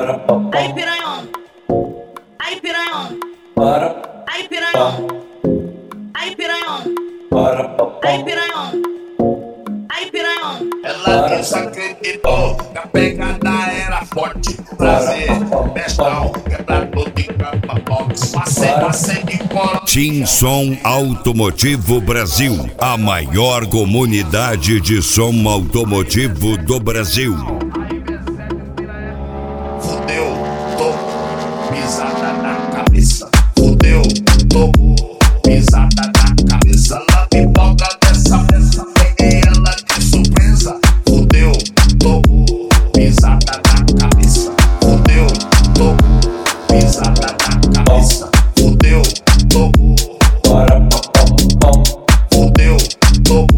Aí piranhão, aí piranhão, aí piranhão, aí piranhão, aí piranhão, aí piranhão. Ela desacreditou que a pegada era forte. Prazer, bestão, quebrador de capa box. Passei de cola. Tim Som Automotivo Brasil, a maior comunidade de som automotivo do Brasil. Fudeu, tô pisada na cabeça. Fudeu, tô pisada na cabeça. Lá pipoca dessa peça, peguei ela de surpresa. Fudeu, tô pisada na cabeça. Fudeu, tô pisada na cabeça. Fudeu, tô fudeu, tô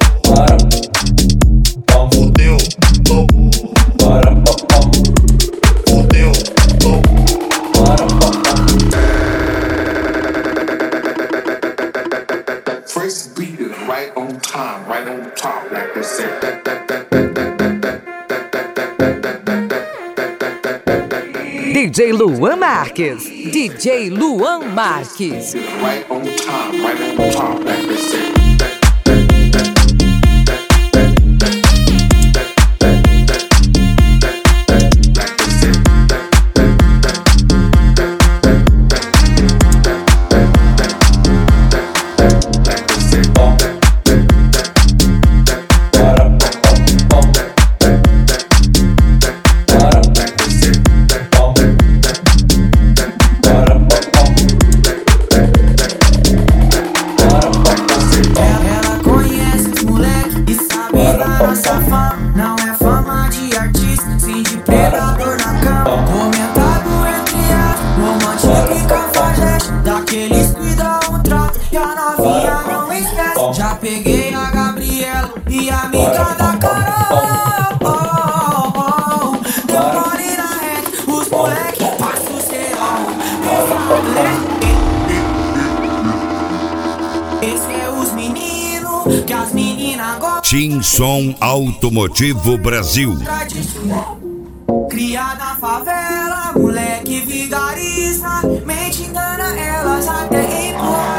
fudeu, tô fudeu, tô. First beat is right on time, right on top, like they say. DJ Luan Marques. DJ Luan Marques. Right on time, right on top, like they say. Não é fama de artista, sim de predador na cama. Comentado entre as romântica e cafajeste, daqueles que dá um trato e a novinha não esquece. Já peguei a Gabriela e a amiga da Carol. Deu mole na rede, os moleque passam o serão. Esse é os meninos que as meninas gostam. Tim Som Automotivo Brasil. Criada na favela, moleque vigarista, mente engana elas até empurra.